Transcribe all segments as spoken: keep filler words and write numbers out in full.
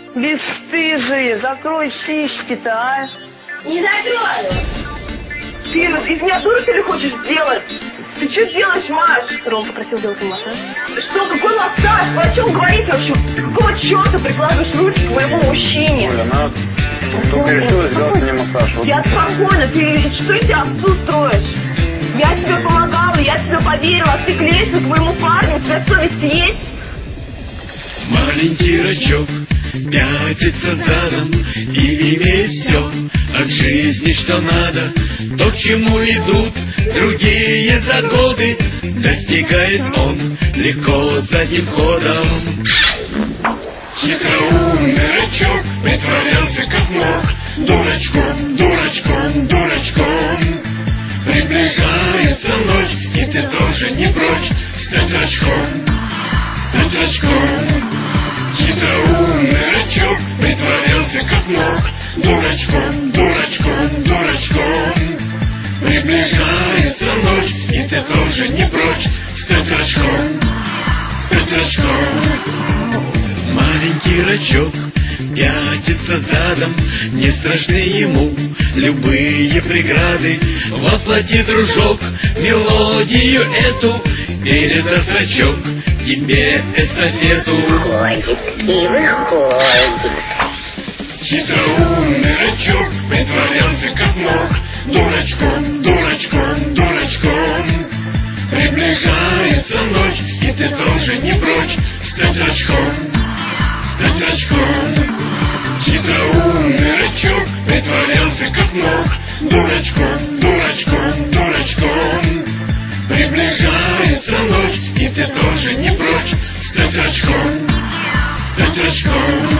Бесстыжие, закрой сиськи-то, а! Не закрою! Ты из меня дура ты ли хочешь сделать? Ты что делаешь, Маш? Ром попросил сделать массаж. Что, какой массаж? Вы о чем говорите вообще? Какого черта прикладываешь руки к моему мужчине? Оля, она только решила сделать мне массаж. Вот. Я спокойно, ты что из себя отцу строишь? Я тебе помогала, я тебе поверила, а ты клеишься к моему парню, у тебя совесть есть? Маленький рачок пятится задом и имеет все от жизни, что надо. То, к чему идут другие за годы, достигает он легко задним ходом. Хитроумный рачок притворялся как мог, дурачком, дурачком, дурачком. Приближается ночь, и ты тоже не прочь стать рачком, стать рачком. Хитроумный рачок притворялся как мог, дурачком, дурачком, дурачком. Приближается ночь, и ты тоже не прочь стать рачком, стать рачком. Маленький рачок пятится задом, не страшны ему любые преграды. Воплоти, дружок, мелодию эту, передаст рачок тебе эстафету. Ходит и выходит. Хитроумный рачок притворялся как мог, дурачком, дурачком, дурачком. Приближается ночь, и ты тоже не прочь стать рачком, стать рачком. Хитроумный рачок притворялся как мог, дурачком, дурачком, дурачком. Приближается ночь, и ты тоже не прочь стать рачком, стать рачком.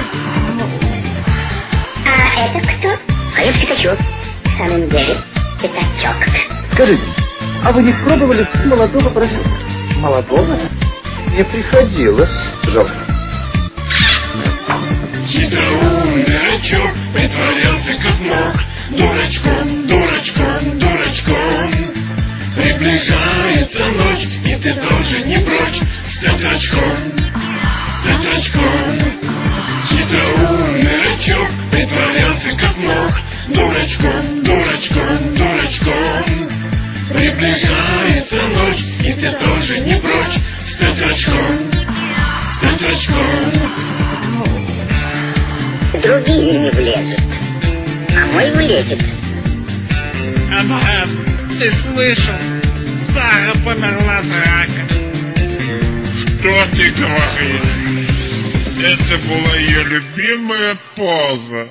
А это кто? А я пятачок. В самом деле, пятачок. Скажите, а вы не пробовали молодого поросенка? Молодого? Не приходилось, жалко. Хитроумный рачок притворялся как мог, дурачком, дурачком, дурачком. Приближается ночь, и ты тоже не прочь стать рачком, стать рачком. Хитроумный рачок притворялся как мог, дурачком, дурачком, дурачком. Приближается ночь, и ты тоже не прочь стать рачком, стать рачком. Другие не влезут, а мой влезет. Абрам, ты слышал? Сара померла от рака. Что ты говоришь? Это была ее любимая поза.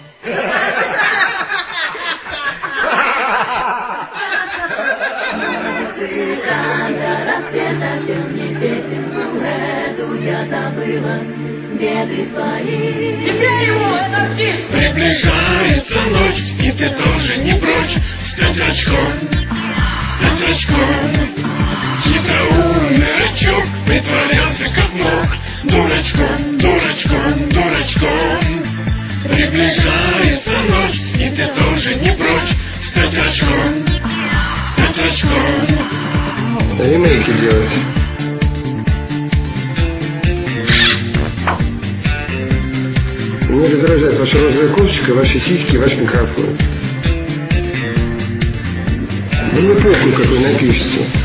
До рассвета пел мне песенку эту, я забыла беды свои. Теперь ему это артист! Приближается ночь, и ты тоже не прочь стать рачком, стать рачком. Хитроумный рачок притворялся как мог, дурачком, дурачком, дурачком. Приближается ночь, и ты тоже не прочь стать рачком, стать рачком. Ремейки делать. Мне раздражает ваша розовая кофточка, ваши сиськи, ваш микрофон. Ну, мне похуй, какой напишется.